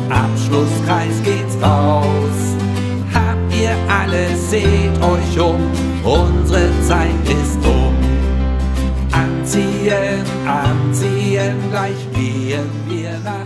Abschlusskreis geht's raus. Habt ihr alles, seht euch um, unsere Zeit ist um. Anziehen, anziehen, gleich gehen wir nach